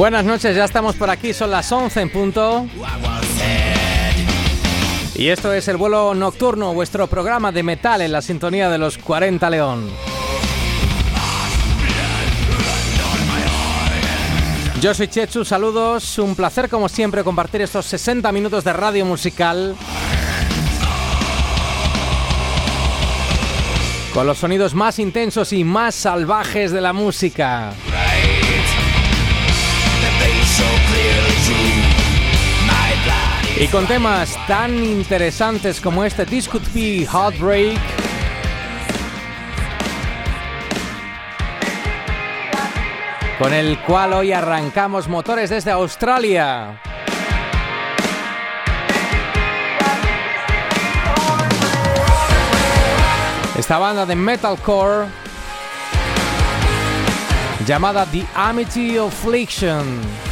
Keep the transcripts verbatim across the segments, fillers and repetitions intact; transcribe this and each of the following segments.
Buenas noches, ya estamos por aquí, son las once en punto. Y esto es El Vuelo Nocturno, vuestro programa de metal en la sintonía de los cuarenta León. Yo soy Chechu, saludos, un placer como siempre compartir estos sesenta minutos de radio musical con los sonidos más intensos y más salvajes de la música. Y con temas tan interesantes como este This Could Be Heartbreak, con el cual hoy arrancamos motores desde Australia. Esta banda de metalcore llamada The Amity Affliction.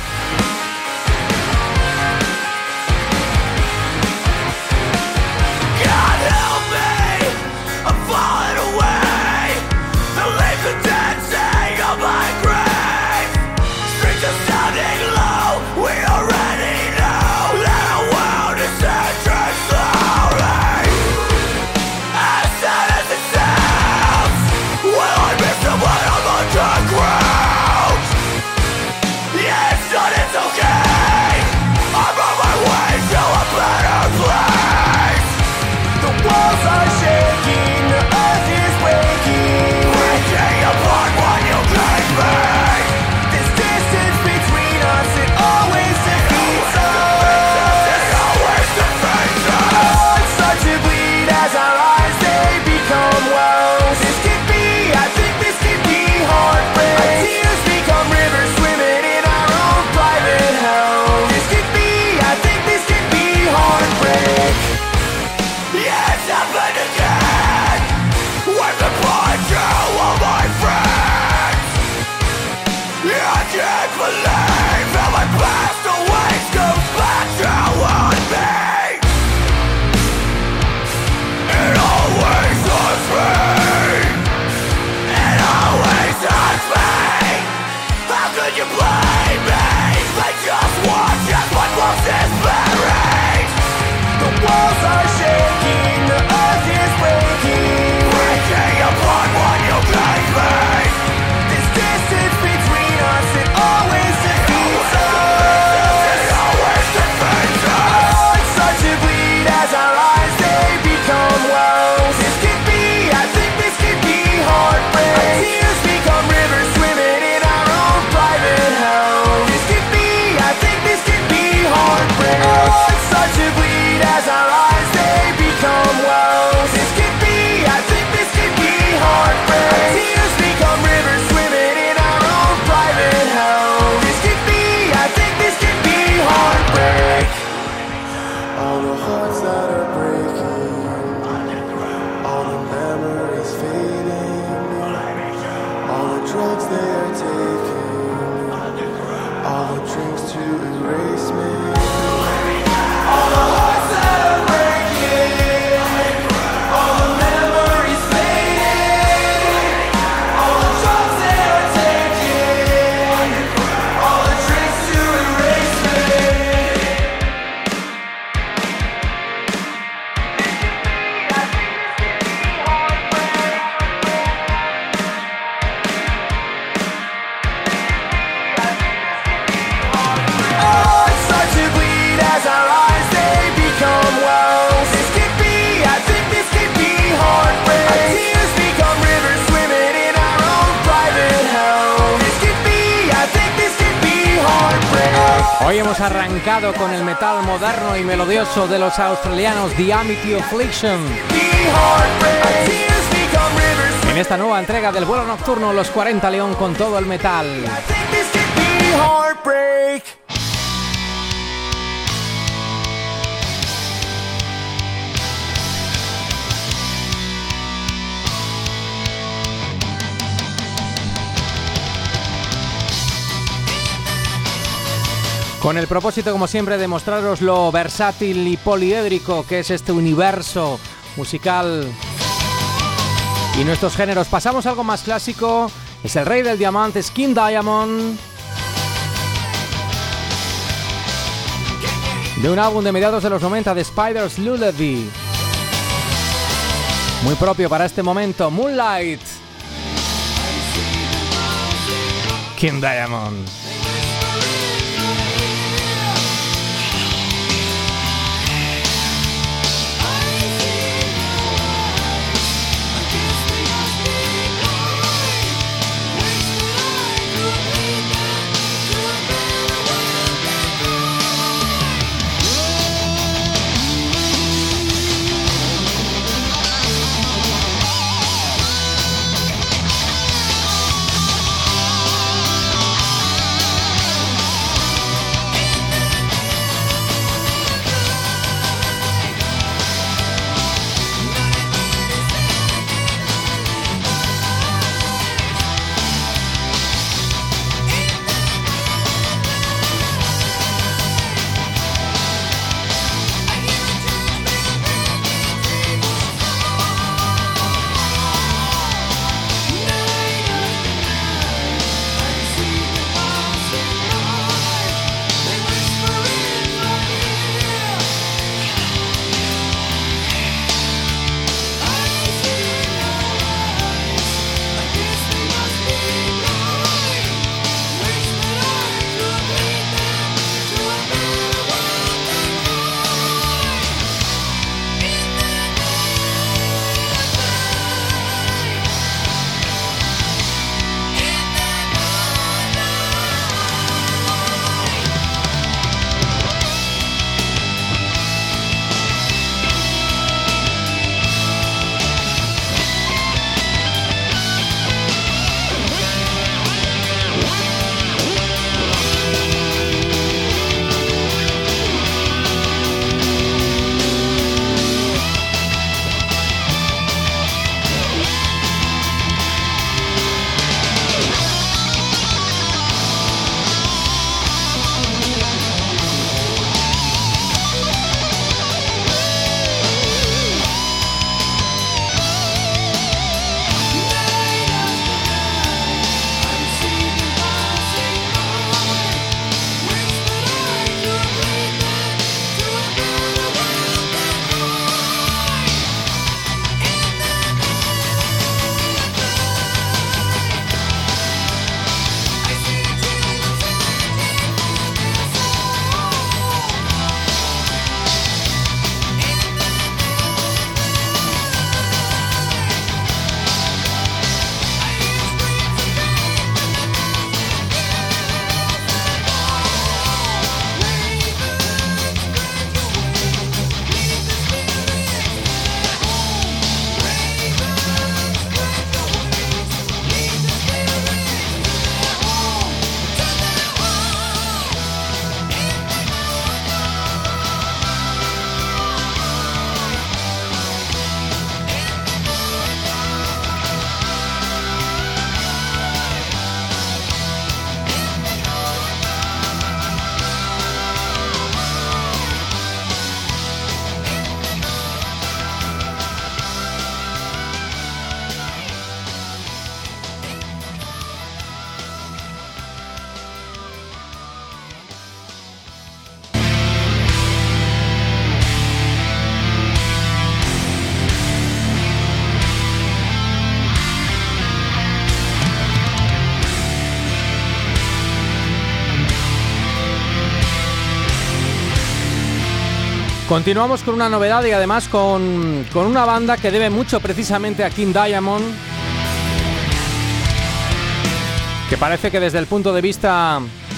Hoy hemos arrancado con el metal moderno y melodioso de los australianos The Amity Affliction. En esta nueva entrega del Vuelo Nocturno, los cuarenta León con todo el metal. Con el propósito, como siempre, de mostraros lo versátil y poliédrico que es este universo musical y nuestros géneros. Pasamos a algo más clásico. Es el rey del diamante, King Diamond, de un álbum de mediados de los noventa de Spider's Lullaby, muy propio para este momento, Moonlight, King Diamond. Continuamos con una novedad y además con, con una banda que debe mucho precisamente a King Diamond, que parece que desde el punto de vista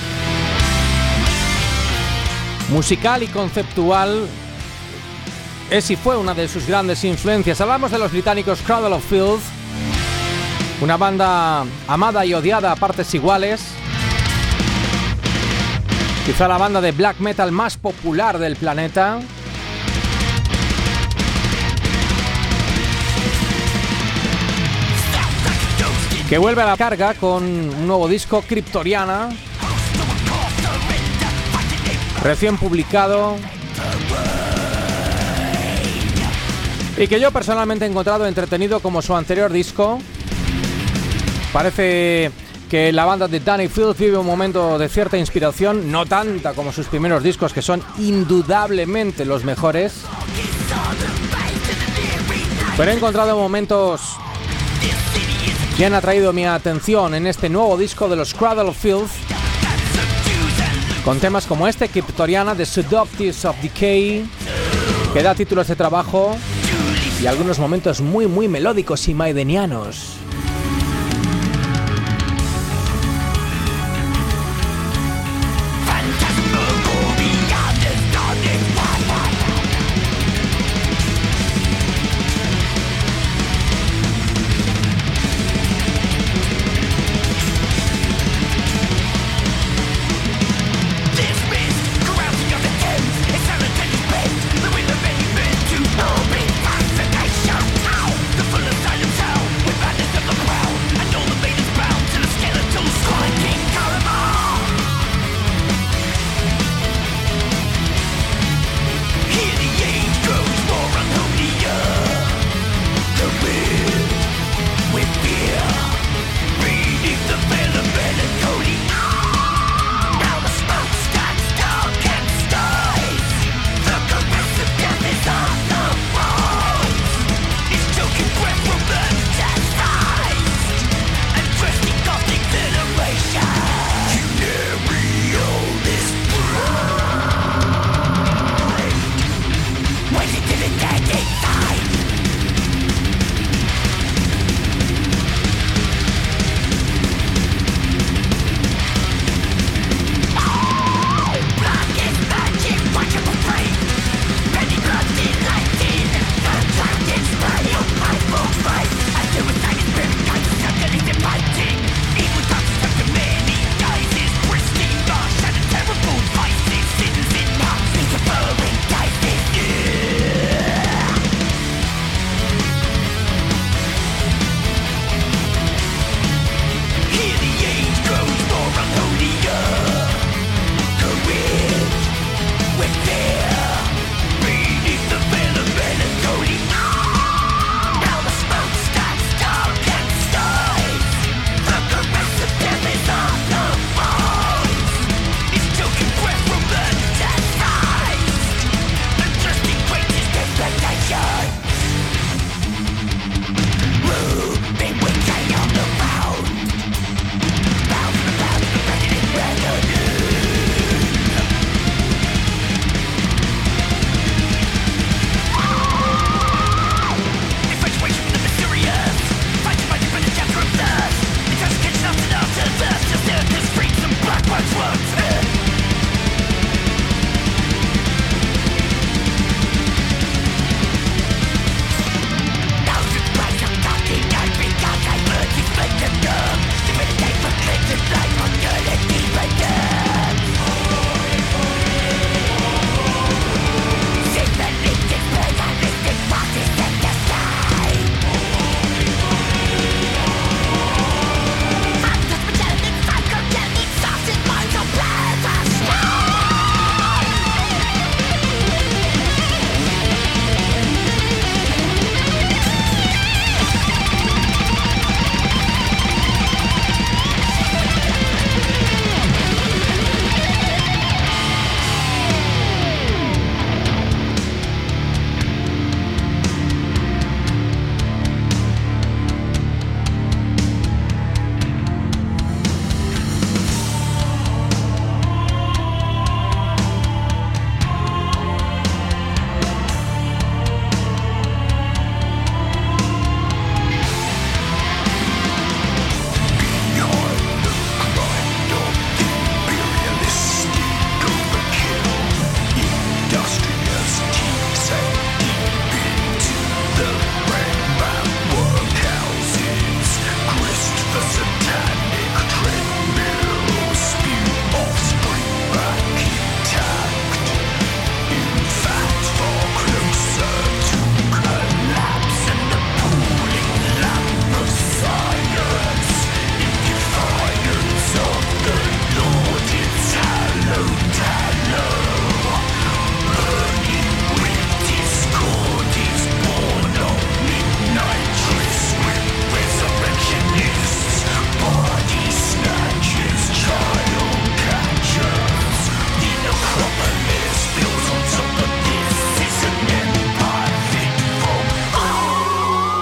musical y conceptual es y fue una de sus grandes influencias. Hablamos de los británicos Cradle of Filth, una banda amada y odiada a partes iguales, quizá la banda de black metal más popular del planeta. Que vuelve a la carga con un nuevo disco, Cryptoriana, recién publicado, y que yo personalmente he encontrado entretenido como su anterior disco. Parece que la banda de Danny Fields vive un momento de cierta inspiración, no tanta como sus primeros discos, que son indudablemente los mejores, pero he encontrado momentos que han atraído mi atención en este nuevo disco de los Cradle of Filth, con temas como este, Kryptoriana, The Seductives of Decay, que da título a este trabajo, y algunos momentos muy muy melódicos y maidenianos. The full of silence, how we find this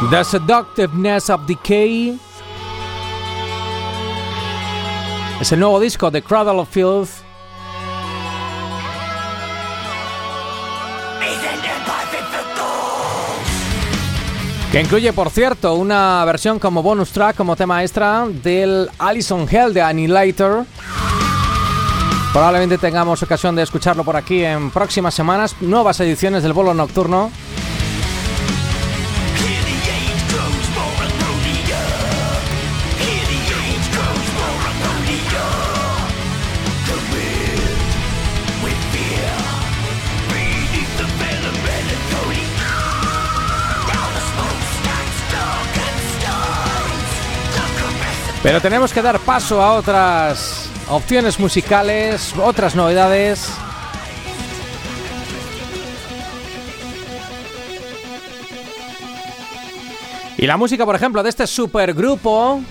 The Seductiveness of Decay es el nuevo disco de Cradle of Filth. Que incluye, por cierto, una versión como bonus track, como tema extra, del Alison Hell de Annihilator. Probablemente tengamos ocasión de escucharlo por aquí en próximas semanas. Nuevas ediciones del Bolo Nocturno. Pero tenemos que dar paso a otras opciones musicales, otras novedades. Y la música, por ejemplo, de este supergrupo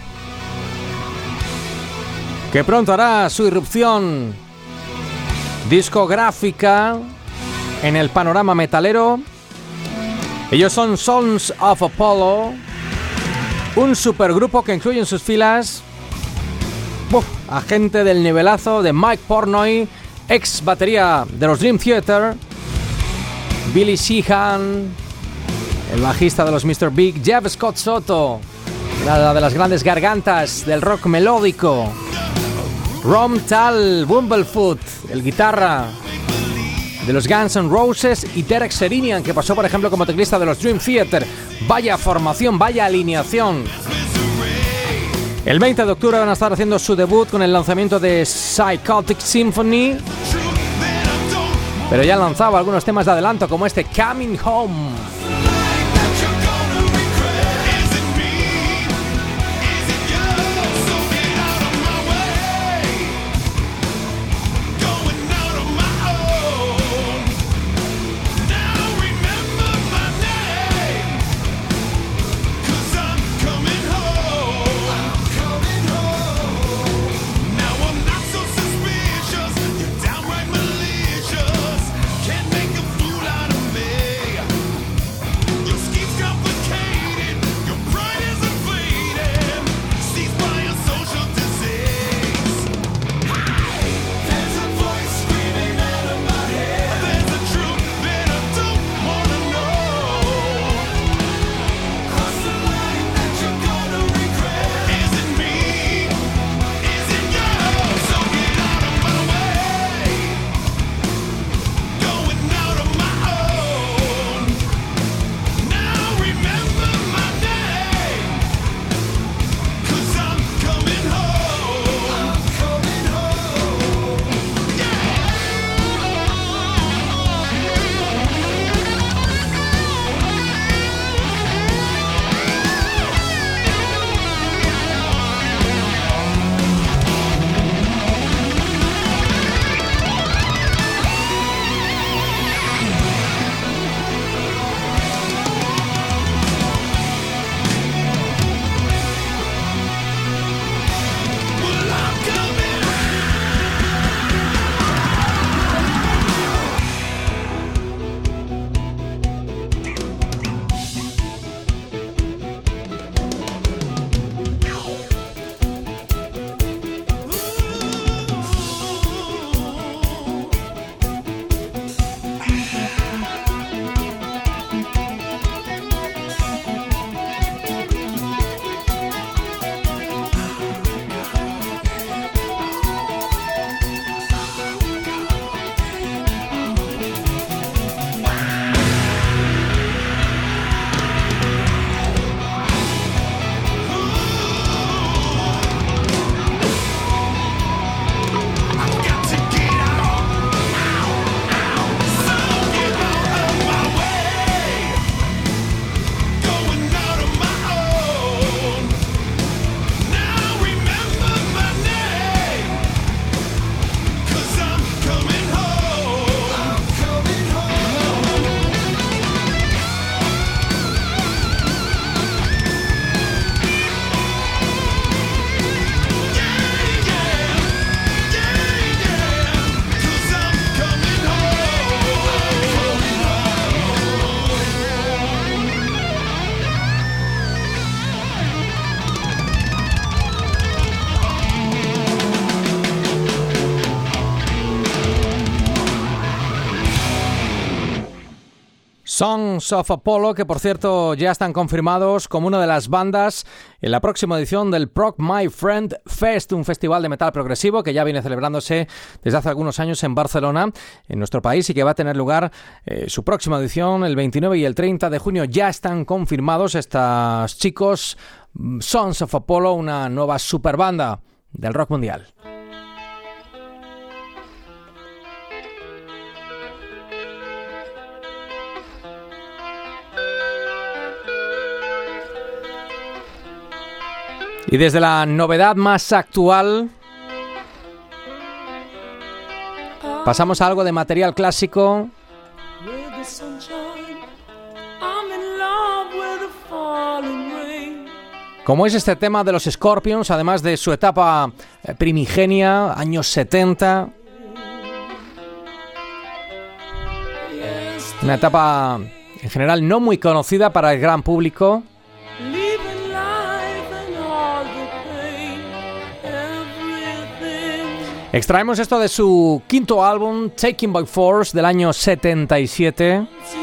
que pronto hará su irrupción discográfica en el panorama metalero. Ellos son Sons of Apollo, un supergrupo que incluye en sus filas uf, a gente del nivelazo de Mike Portnoy, ex batería de los Dream Theater, Billy Sheehan, el bajista de los mister Big, Jeff Scott Soto, una de las grandes gargantas del rock melódico, Rom Tal Bumblefoot, el guitarra de los Guns N' Roses, y Derek Serinian, que pasó por ejemplo como teclista de los Dream Theater. Vaya formación, vaya alineación. El veinte de octubre van a estar haciendo su debut con el lanzamiento de Psychotic Symphony, pero ya han lanzado algunos temas de adelanto como este Coming Home. Sons of Apollo, que por cierto ya están confirmados como una de las bandas en la próxima edición del Prog My Friend Fest, un festival de metal progresivo que ya viene celebrándose desde hace algunos años en Barcelona, en nuestro país, y que va a tener lugar eh, su próxima edición el veintinueve y el treinta de junio. Ya están confirmados estos chicos, Sons of Apollo, una nueva superbanda del rock mundial. Y desde la novedad más actual pasamos a algo de material clásico, como es este tema de los Scorpions, además de su etapa primigenia, años setenta. Una etapa en general no muy conocida para el gran público. Extraemos esto de su quinto álbum, Taken by Force, del año setenta y siete.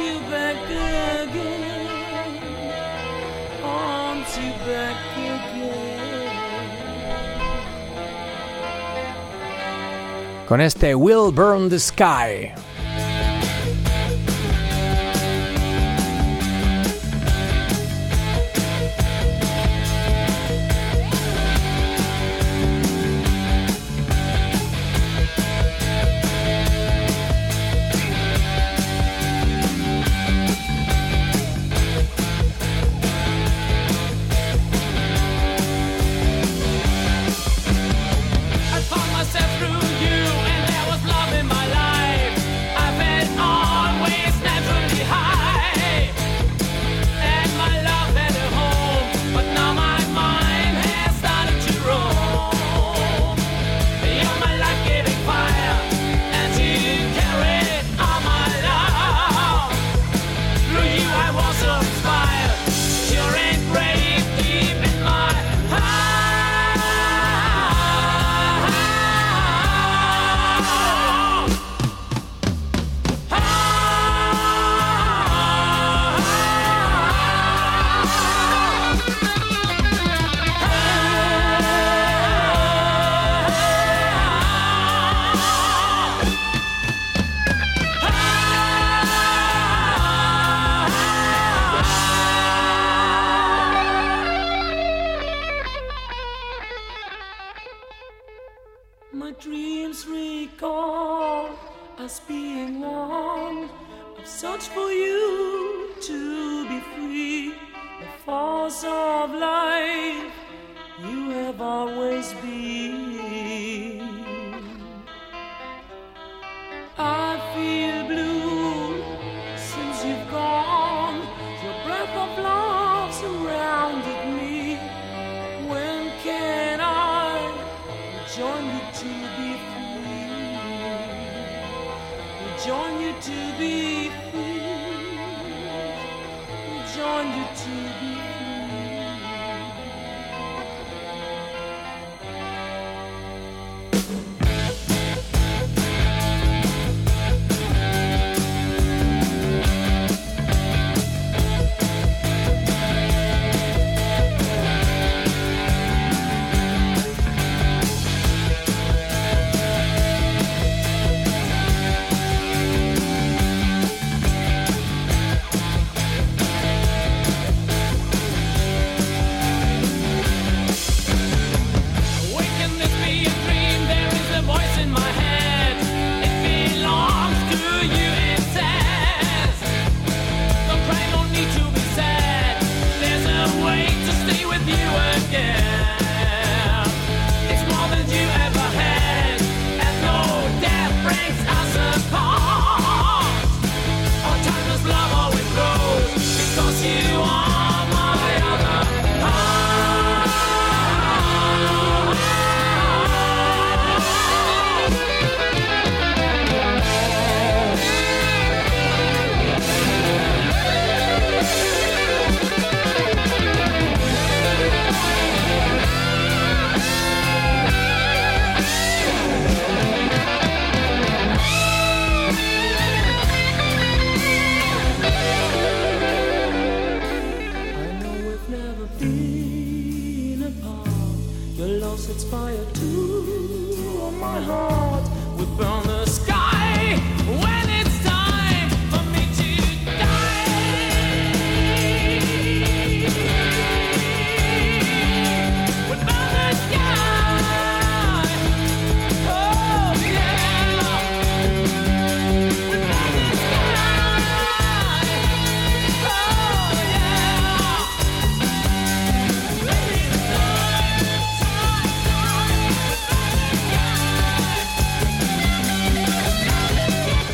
Con este Will Burn the Sky.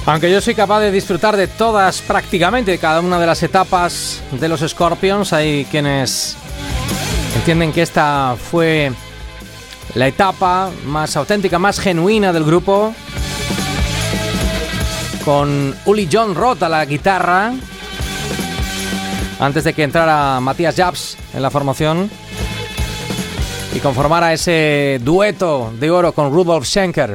Aunque yo soy capaz de disfrutar de todas, prácticamente cada una de las etapas de los Scorpions, hay quienes entienden que esta fue la etapa más auténtica, más genuina del grupo, con Uli Jon Roth a la guitarra, antes de que entrara Matthias Jabs en la formación y conformara ese dueto de oro con Rudolf Schenker.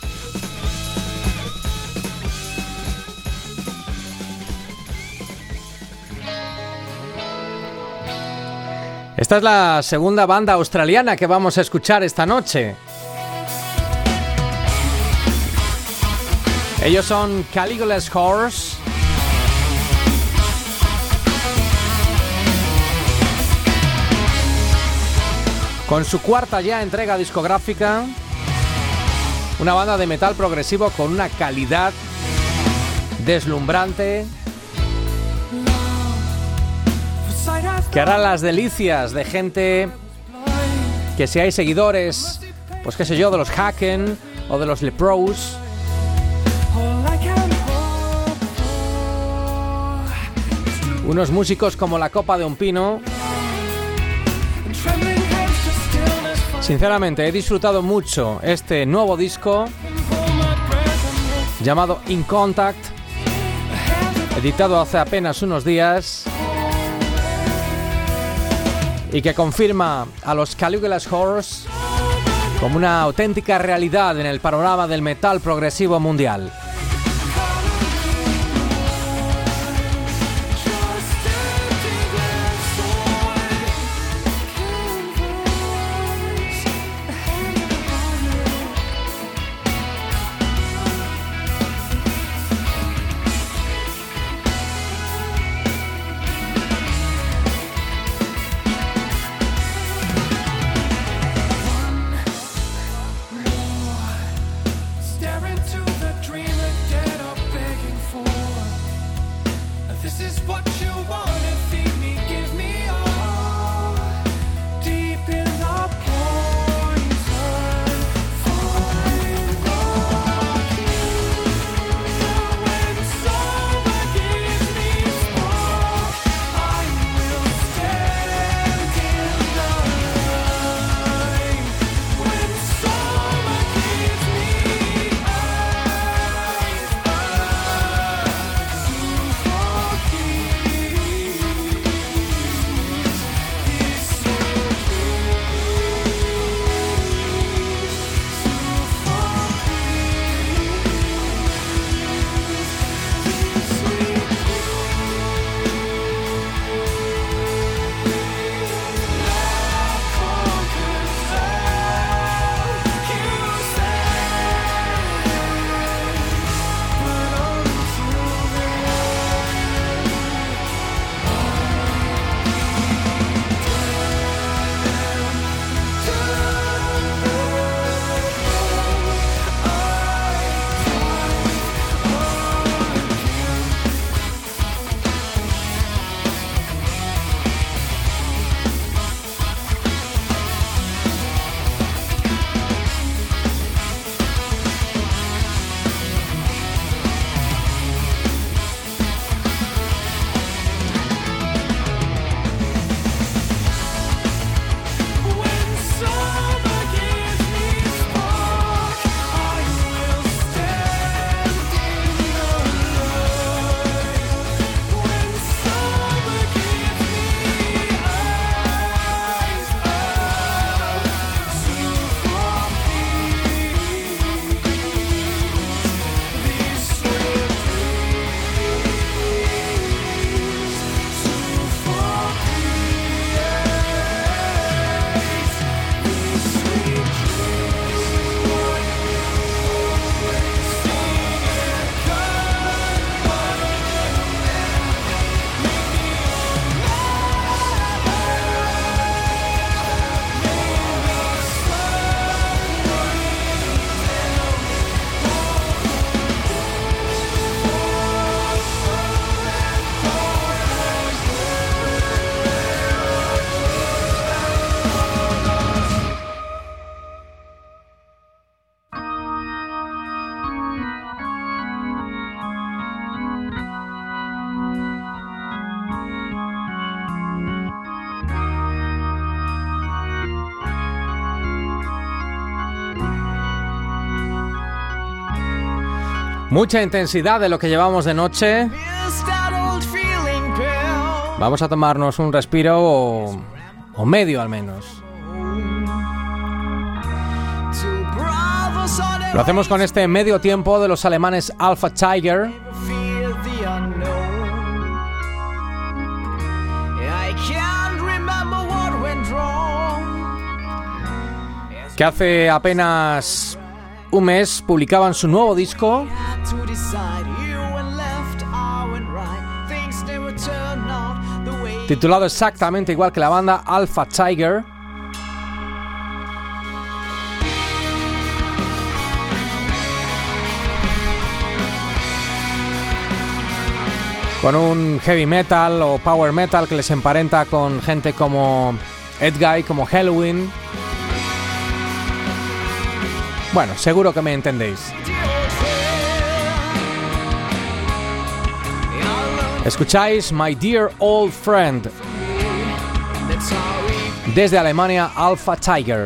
Esta es la segunda banda australiana que vamos a escuchar esta noche. Ellos son Caligula's Horse. Con su cuarta ya entrega discográfica, una banda de metal progresivo con una calidad deslumbrante que hará las delicias de gente que, seáis seguidores, pues qué sé yo, de los Haken o de los Leprous. Unos músicos como la copa de un pino. Sinceramente, he disfrutado mucho este nuevo disco llamado In Contact, editado hace apenas unos días, y que confirma a los Caligula's Horse como una auténtica realidad en el panorama del metal progresivo mundial. Mucha intensidad de lo que llevamos de noche. Vamos a tomarnos un respiro o, o medio al menos. Lo hacemos con este medio tiempo de los alemanes Alpha Tiger, que hace apenas un mes publicaban su nuevo disco titulado exactamente igual que la banda, Alpha Tiger. Con un heavy metal o power metal que les emparenta con gente como Edguy, como Helloween. Bueno, seguro que me entendéis. Escucháis My Dear Old Friend. Desde Alemania, Alpha Tiger.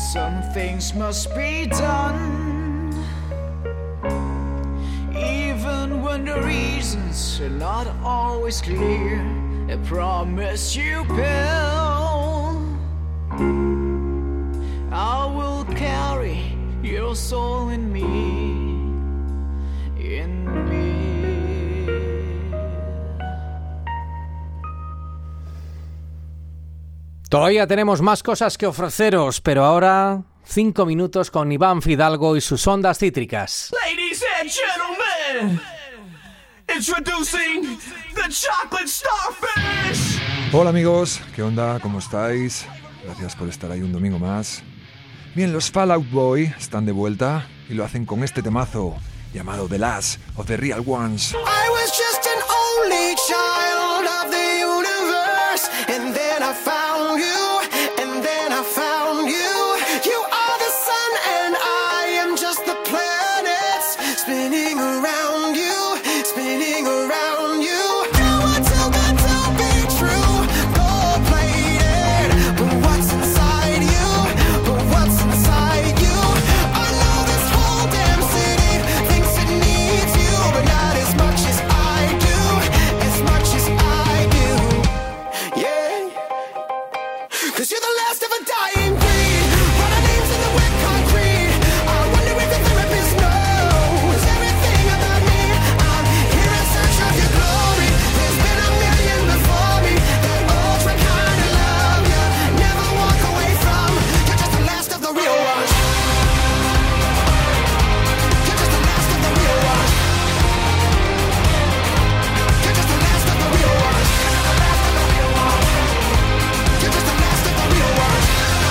Some things must be done, even when the reasons are not always clear. I promise you, Bill, I will carry your soul in me, in me. Todavía tenemos más cosas que ofreceros, pero ahora cinco minutos con Iván Fidalgo y sus ondas cítricas. Ladies and gentlemen, introducing the chocolate starfish. Hola amigos, ¿qué onda? ¿Cómo estáis? Gracias por estar ahí un domingo más. Bien, los Fall Out Boy están de vuelta y lo hacen con este temazo llamado The Last of the Real Ones. I was just an only child of the universe, and then I found you, and then I found you. You are the sun and I am just the planets spinning around you, spinning around you. You are too good to be true, gold-plated, but what's inside you, but what's inside you? I know this whole damn city thinks it needs you, but not as much as I do, as much as I do, yeah. 'Cause you're the last of a dying breed, write our names in the wet concrete. I wonder if the therapist knows everything about me. I'm here in search of your glory. There's been a million before me that ultra kind of love you, never walk away from. You're just the last of the real ones. You're just the last of the real ones. You're just the last of the real ones. You're just the last of the real ones.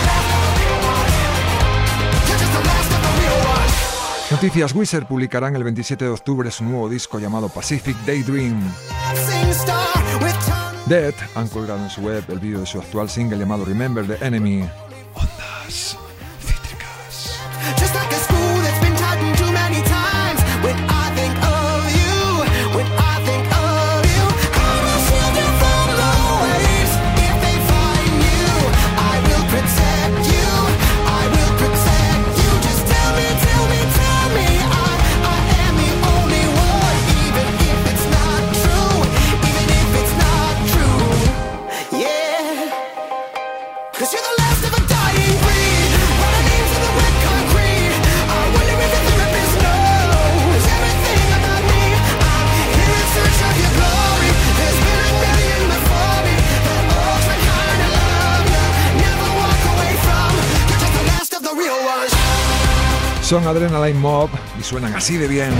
You're just the last of the real ones. Noticias: Weezer publicarán el veintisiete de octubre su nuevo disco llamado Pacific Daydream. Dancing star with tongue. Dead han colgado en su web el vídeo de su actual single llamado Remember the Enemy. Ondas cítricas. Just like a screw that's been tightened too many times. When I think of you, when I think of you, I will shield you from the waves. If they find you, I will protect you, I will protect you. Just tell me, tell me, tell me I, I am the only one. Even if it's not true, even if it's not true, yeah. 'Cause you're the last of a dying breed, write our names in the wet concrete. I wonder if the therapist knows everything about me. I'm here in search of your glory. There's been a million before me that ultra kind of love you, never walk away from. You're just the last of the real ones. Son Adrenaline Mob y suenan así de bien.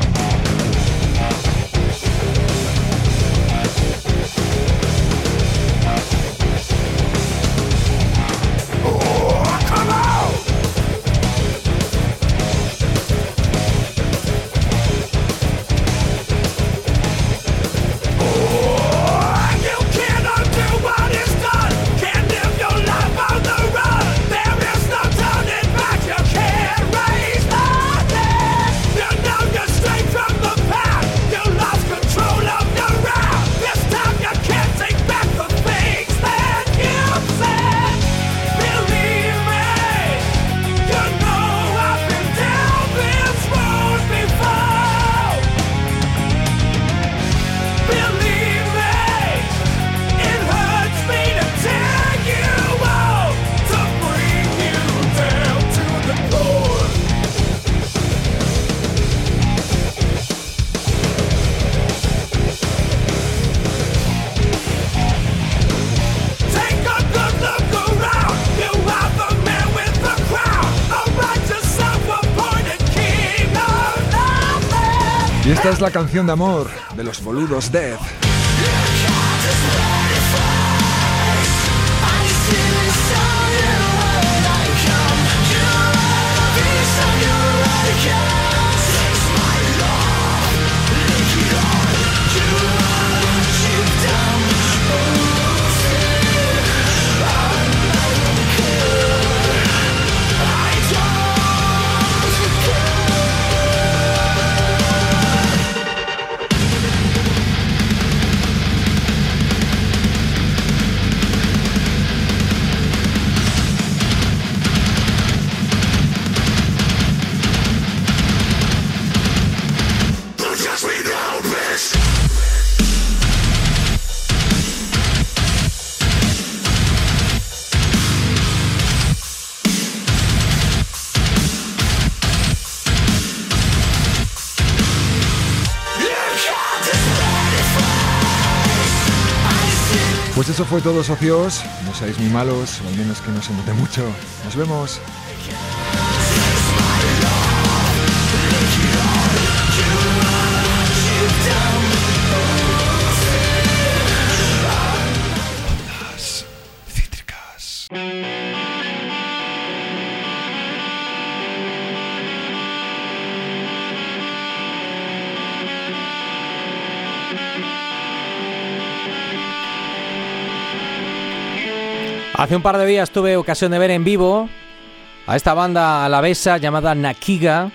You can't undo what is done. Can't live your life on the run. There is no turning back. You can't raise nothing. You know you're straight from the path. You lost control of your route. This time you can't take back the things that you said. Believe me, you know I've been down this road before. Believe me, it hurts me to tell you all, to bring you down to the core. Take a good look around. You are the man with the crown, a righteous, self-appointed king of nothing. Y esta es la canción de amor de los boludos Dead. Pues eso fue todo, socios. No seáis muy malos, o al menos que no se note mucho. Nos vemos. Ondas cítricas. Hace un par de días tuve ocasión de ver en vivo a esta banda alavesa llamada Nakiga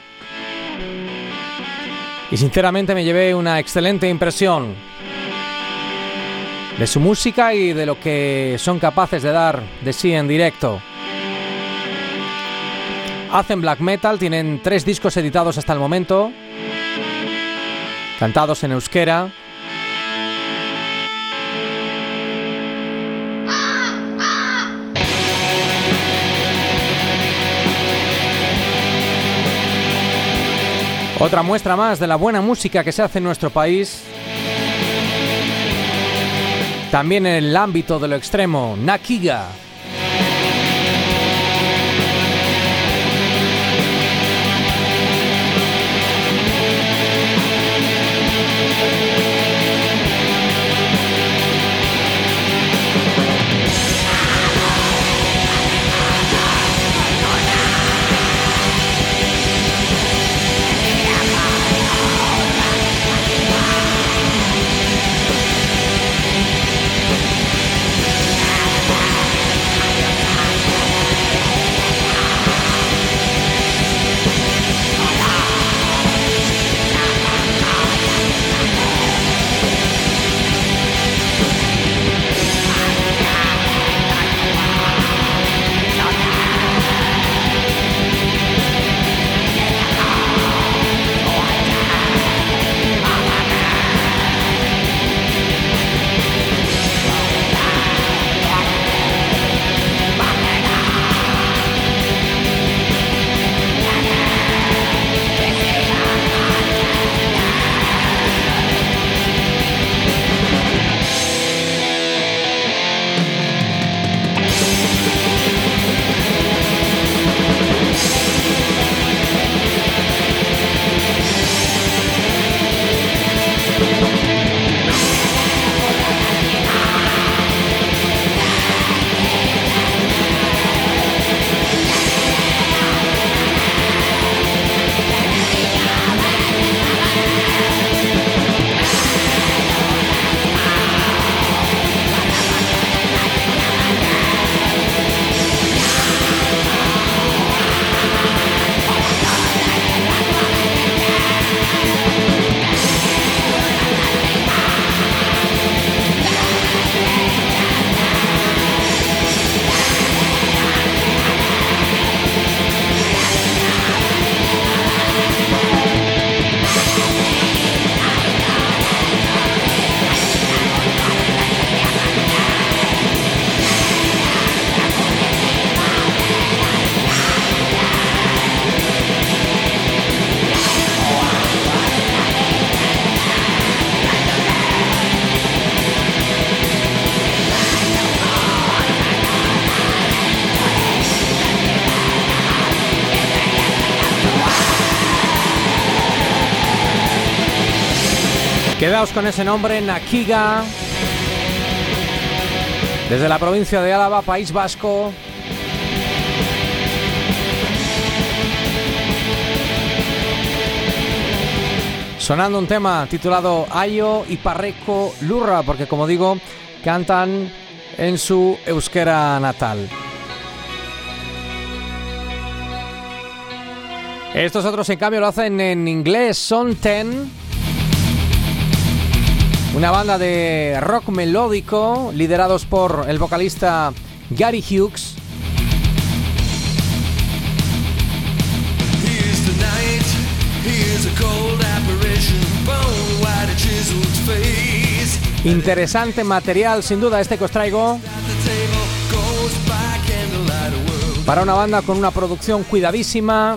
y sinceramente me llevé una excelente impresión de su música y de lo que son capaces de dar de sí en directo. Hacen black metal, tienen tres discos editados hasta el momento, cantados en euskera. Otra muestra más de la buena música que se hace en nuestro país. También en el ámbito de lo extremo, Nakiga. Quedaos con ese nombre, Nakiga, desde la provincia de Álava, País Vasco. Sonando un tema titulado Aio Iparreko Lurra, porque como digo, cantan en su euskera natal. Estos otros en cambio lo hacen en inglés, son Ten, una banda de rock melódico liderados por el vocalista Gary Hughes. Interesante material sin duda este que os traigo para una banda con una producción cuidadísima,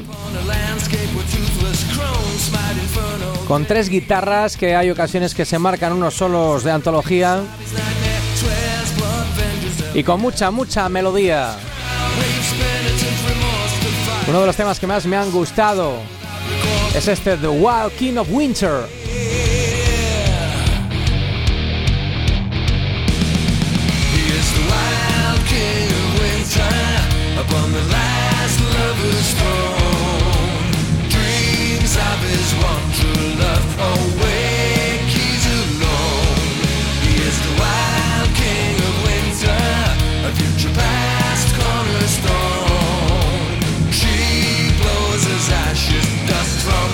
con tres guitarras que hay ocasiones que se marcan unos solos de antología. y con mucha, mucha melodía. Uno de los temas que más me han gustado es este The Wild King of Winter. Upon the last lover's throne, dreams of his one true love, awake he's alone. He is the wild king of winter, a future past cornerstone. She blows his ashes, dust from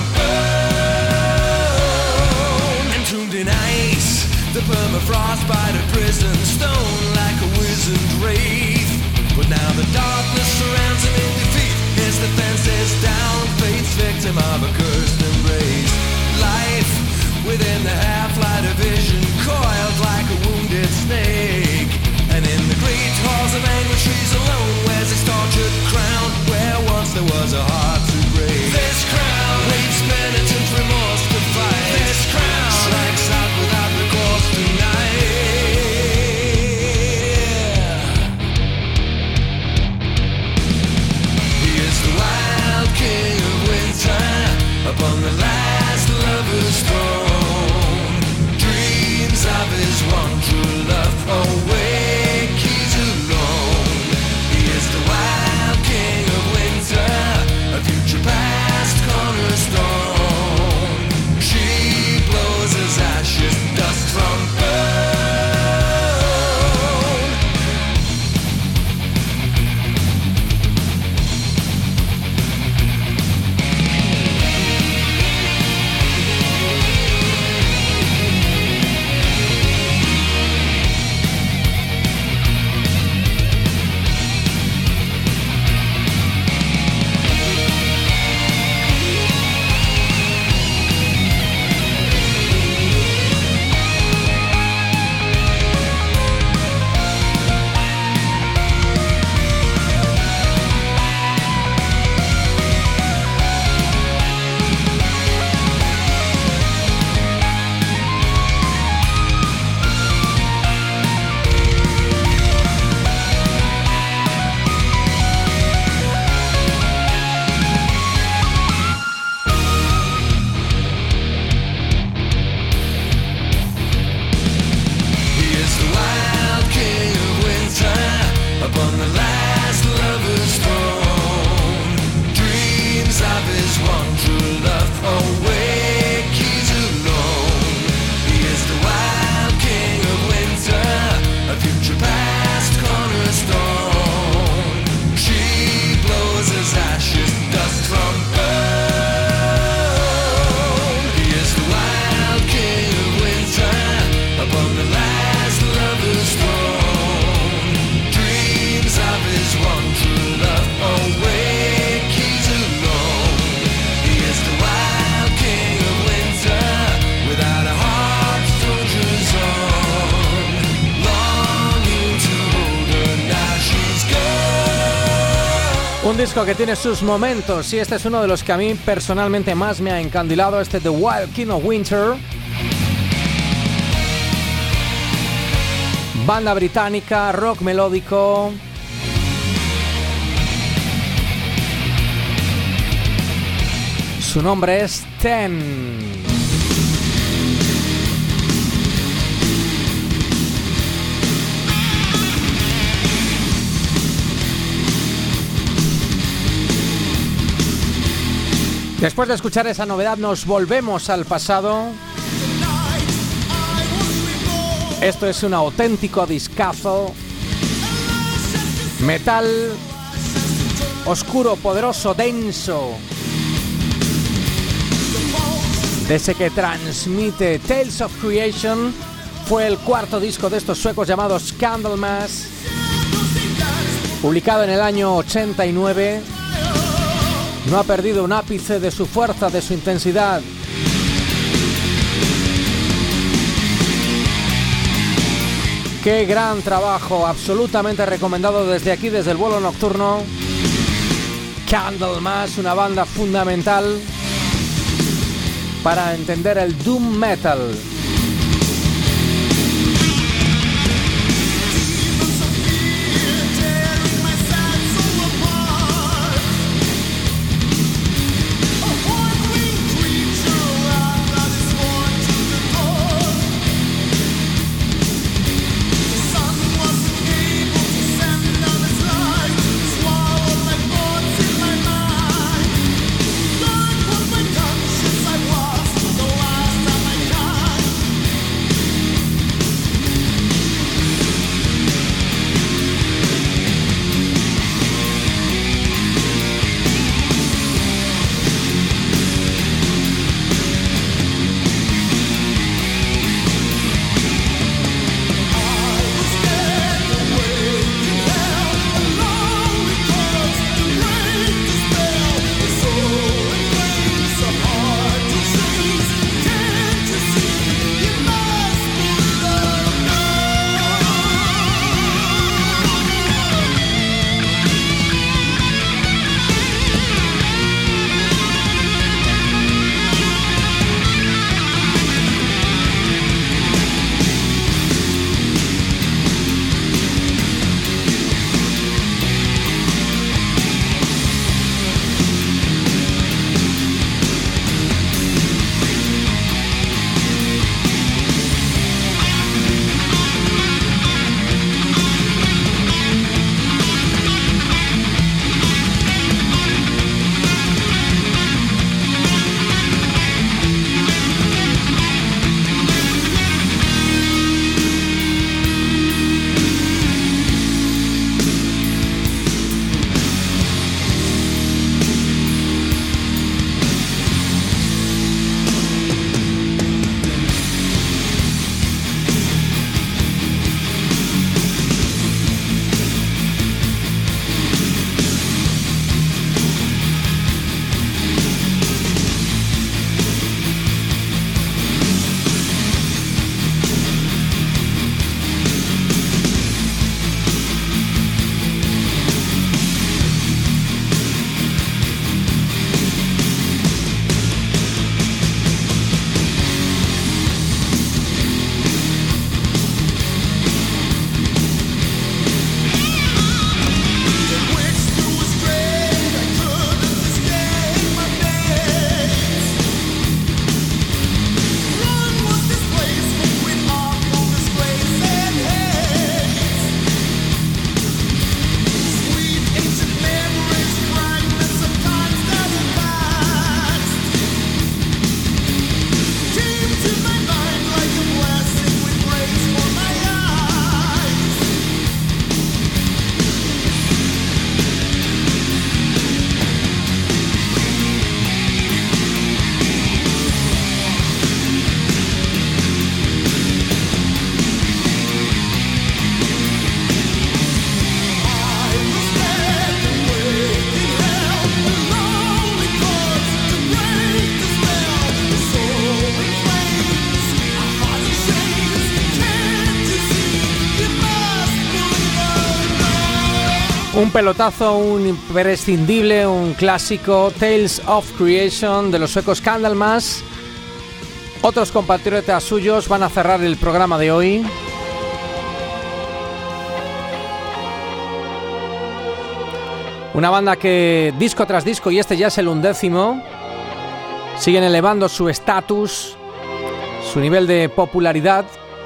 bone. Entombed in ice, the permafrost by the prison stone, like a wizened wraith. But now the darkness surrounds him in defeat. His defense is down, fate's victim of a cursed embrace. Life within the half-light of vision, coiled like a wounded snake. And in the great halls of anguish he's alone, wears his tortured crown, where once there was a heart to break. This crown waves penitent remorse to fight. This crown strikes out without recourse tonight. Upon the last lover's throne, dreams of his one true love, awake he's alone. He is the wild king of winter, a future past cornerstone. She blows his ashes, dust from Un disco que tiene sus momentos y este es uno de los que a mí personalmente más me ha encandilado, este The Wild King of Winter. Banda británica, rock melódico. Su nombre es Ten. Después de escuchar esa novedad nos volvemos al pasado. Esto es un auténtico discazo. Metal oscuro, poderoso, denso. De ese que transmite Tales of Creation. Fue el cuarto disco de estos suecos llamados Candlemas, publicado en el año ochenta y nueve. No ha perdido un ápice de su fuerza, de su intensidad. Qué gran trabajo, absolutamente recomendado desde aquí, desde el vuelo nocturno. Candlemas, una banda fundamental para entender el doom metal. Un pelotazo, un imprescindible, un clásico, Tales of Creation de los suecos Candlemas. Otros compatriotas suyos van a cerrar el programa de hoy. Una banda que disco tras disco, y este ya es el undécimo, siguen elevando su estatus, su nivel de popularidad.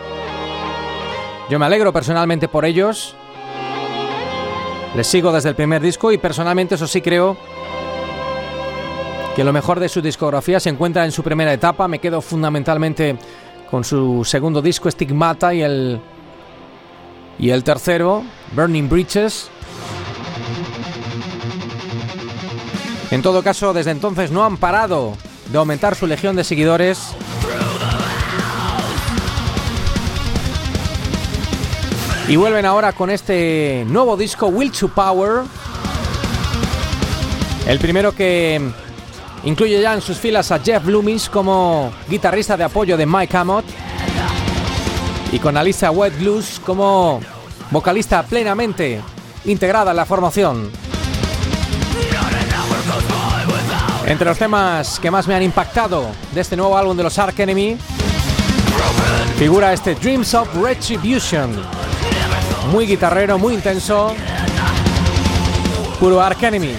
Yo me alegro personalmente por ellos. Les sigo desde el primer disco y personalmente, eso sí, creo que lo mejor de su discografía se encuentra en su primera etapa. Me quedo fundamentalmente con su segundo disco, Stigmata, y el, y el tercero, Burning Bridges. En todo caso, desde entonces no han parado de aumentar su legión de seguidores. Y vuelven ahora con este nuevo disco, Will to Power. El primero que incluye ya en sus filas a Jeff Loomis como guitarrista de apoyo de Mike Amott, y con Alyssa White-Blues como vocalista plenamente integrada en la formación. Entre los temas que más me han impactado de este nuevo álbum de los Arch Enemy figura este Dreams of Retribution. Muy guitarrero, muy intenso. Puro Arch Enemy.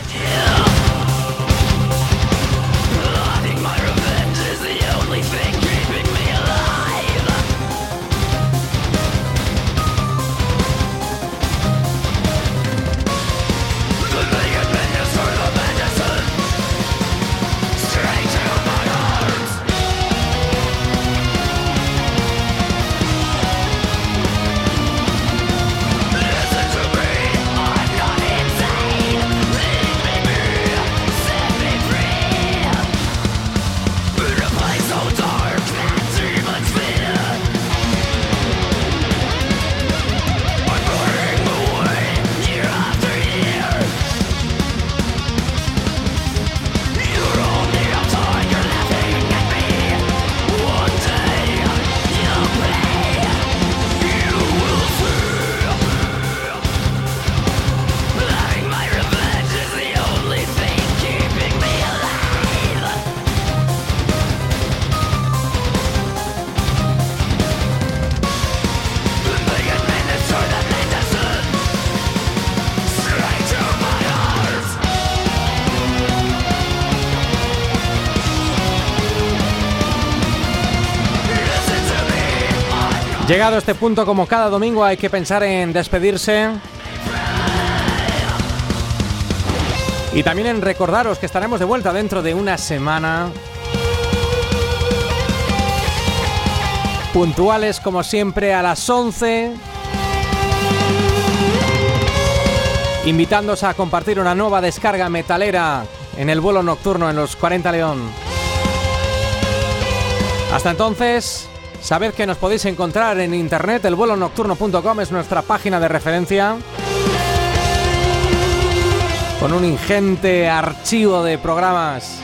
Llegado a este punto, como cada domingo, hay que pensar en despedirse y también en recordaros que estaremos de vuelta dentro de una semana, puntuales como siempre a las once, invitándoos a compartir una nueva descarga metalera en el vuelo nocturno en los cuarenta León. Hasta entonces, sabed que nos podéis encontrar en internet. El vuelo nocturno punto com es nuestra página de referencia, con un ingente archivo de programas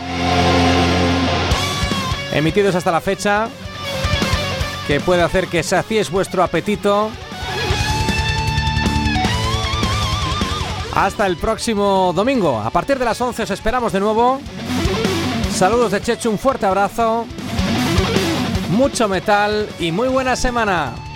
emitidos hasta la fecha, que puede hacer que saciéis vuestro apetito. Hasta el próximo domingo. A partir de las once os esperamos de nuevo. Saludos de Chechu, un fuerte abrazo. Mucho metal y muy buena semana.